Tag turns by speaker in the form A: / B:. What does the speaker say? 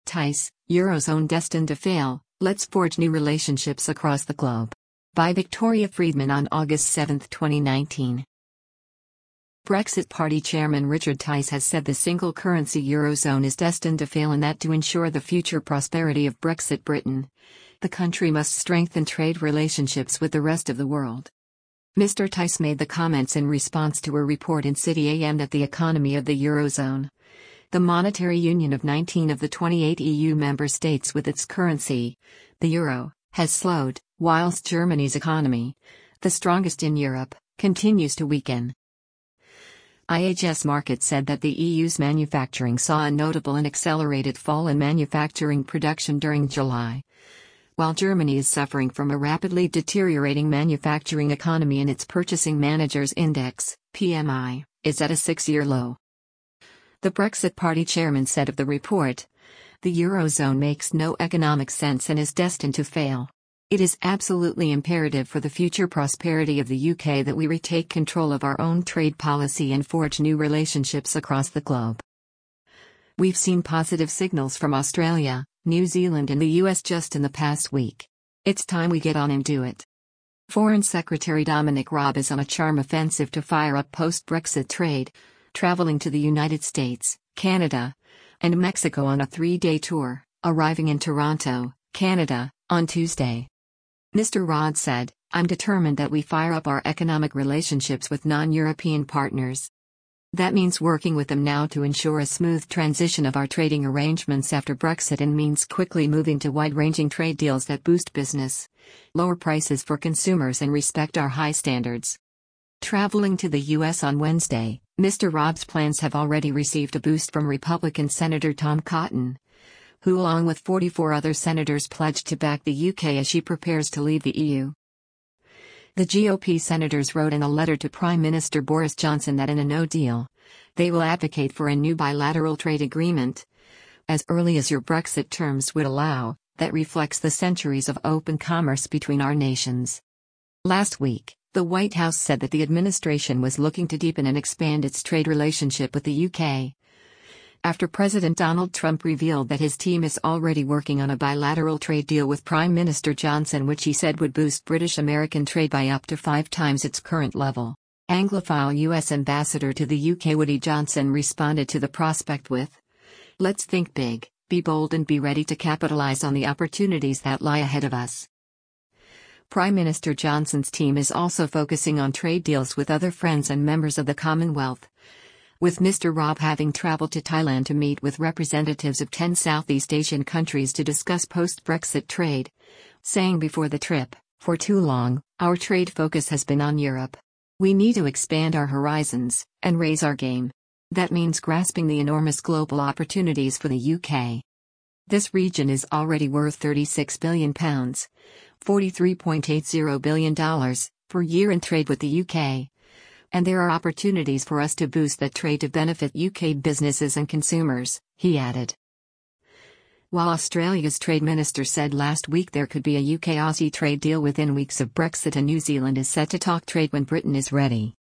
A: Tice, Eurozone destined to fail, let's forge new relationships across the globe. By Victoria Friedman on August 7, 2019. Brexit Party Chairman Richard Tice has said the single currency Eurozone is destined to fail and that to ensure the future prosperity of Brexit Britain, the country must strengthen trade relationships with the rest of the world. Mr. Tice made the comments in response to a report in City AM that the economy of the Eurozone, the monetary union of 19 of the 28 EU member states with its currency, the euro, has slowed, whilst Germany's economy, the strongest in Europe, continues to weaken. IHS Markit said that the EU's manufacturing saw a notable and accelerated fall in manufacturing production during July, while Germany is suffering from a rapidly deteriorating manufacturing economy and its Purchasing Managers' Index, PMI, is at a 6-year low. The Brexit Party chairman said of the report, "The Eurozone makes no economic sense and is destined to fail. It is absolutely imperative for the future prosperity of the UK that we retake control of our own trade policy and forge new relationships across the globe. We've seen positive signals from Australia, New Zealand and the US just in the past week. It's time we get on and do it." Foreign Secretary Dominic Raab is on a charm offensive to fire up post-Brexit trade, traveling to the United States, Canada, and Mexico on a 3-day tour, arriving in Toronto, Canada, on Tuesday. Mr. Raab said, "I'm determined that we fire up our economic relationships with non-European partners. That means working with them now to ensure a smooth transition of our trading arrangements after Brexit and means quickly moving to wide-ranging trade deals that boost business, lower prices for consumers and respect our high standards." Traveling to the U.S. on Wednesday, Mr. Raab's plans have already received a boost from Republican Senator Tom Cotton, who along with 44 other senators pledged to back the UK as she prepares to leave the EU. The GOP senators wrote in a letter to Prime Minister Boris Johnson that in a no deal, they will advocate for a new bilateral trade agreement, as early as your Brexit terms would allow, that reflects the centuries of open commerce between our nations. Last week, the White House said that the administration was looking to deepen and expand its trade relationship with the UK, after President Donald Trump revealed that his team is already working on a bilateral trade deal with Prime Minister Johnson, which he said would boost British-American trade by up to 5 times its current level. Anglophile U.S. Ambassador to the UK Woody Johnson responded to the prospect with, "Let's think big, be bold and be ready to capitalize on the opportunities that lie ahead of us." Prime Minister Johnson's team is also focusing on trade deals with other friends and members of the Commonwealth, with Mr. Raab having traveled to Thailand to meet with representatives of 10 Southeast Asian countries to discuss post-Brexit trade, saying before the trip, "For too long, our trade focus has been on Europe. We need to expand our horizons and raise our game. That means grasping the enormous global opportunities for the UK. This region is already worth £36 billion, $43.80 billion, per year in trade with the UK. And there are opportunities for us to boost that trade to benefit UK businesses and consumers," he added. While Australia's Trade Minister said last week there could be a UK-Aussie trade deal within weeks of Brexit, and New Zealand is set to talk trade when Britain is ready.